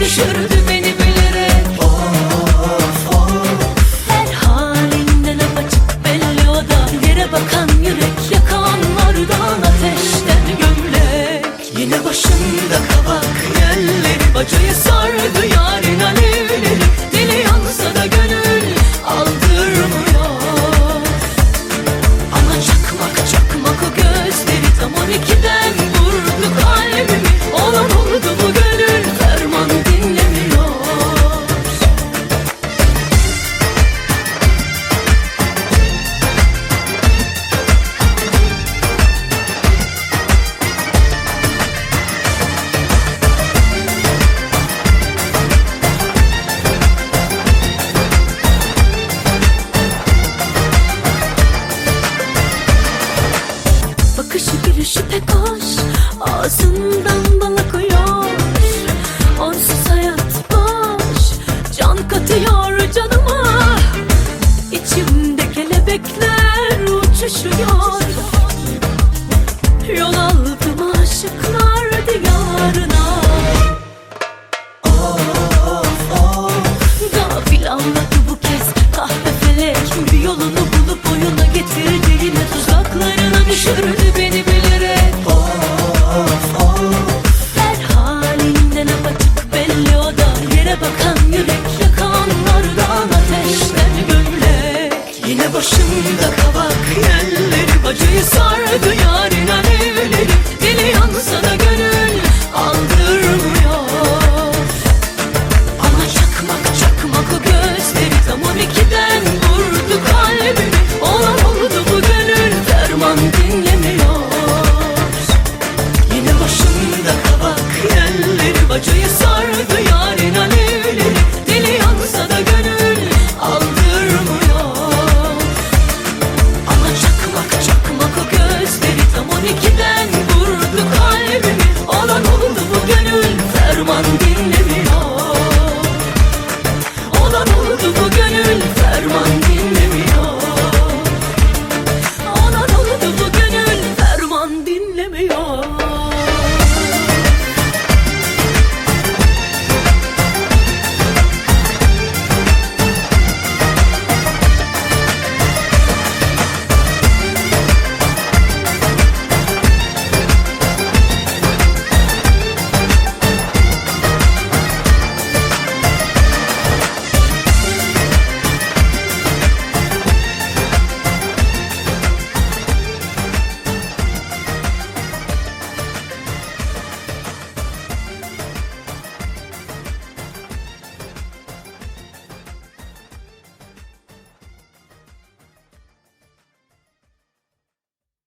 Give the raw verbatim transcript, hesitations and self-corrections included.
düşürdü beni bilerek. Of of, Her halinden apaçık belli o da. Yere bakan yürek, yakanlardan ateşten gömlek. yine başında kabak yelleri, Bacayı sardı yarın alevleri. Dili yansa da gönül aldırmıyor. Ama çakmak çakmak o gözleri, tam on ikiden vurdu kalbimi. Olan oldu bu gönül ferman dinlemiyor. Bakışı gülüşü pek hoş, ağzından bal akıyor. Onsuz hayat boş, can katıyor canıma. İçimde kelebekler uçuşuyor. Yol aldım aşıklar diyarına. of of, Gafil anladı bu kez kahve felek. Bir yolunu bulup oyuna getirdi, yine tuzaklarına düşürdü beni bilerek. of of, Her halinden apaçık belli o da. Yere bakan yürek, yakanlardan ateşten gömlek. yine başında kabak yelleri, Bacayı sardı yarın alevleri. Dili yansa da gönül aldırmıyor. Ama çakmak çakmak o gözleri, tam on ikiden vurdu kalbimi. Olan oldu bu gönül ferman dinlemiyor. yine başında kabak yelleri, Bacayı sardı yarın alevleri. Dili yansa da gönül aldırmıyor. Ama çakmak çakmak o gözleri, tam on ikiden vurdu kalbimi. Olan oldu bu gönül ferman dinlemiyor.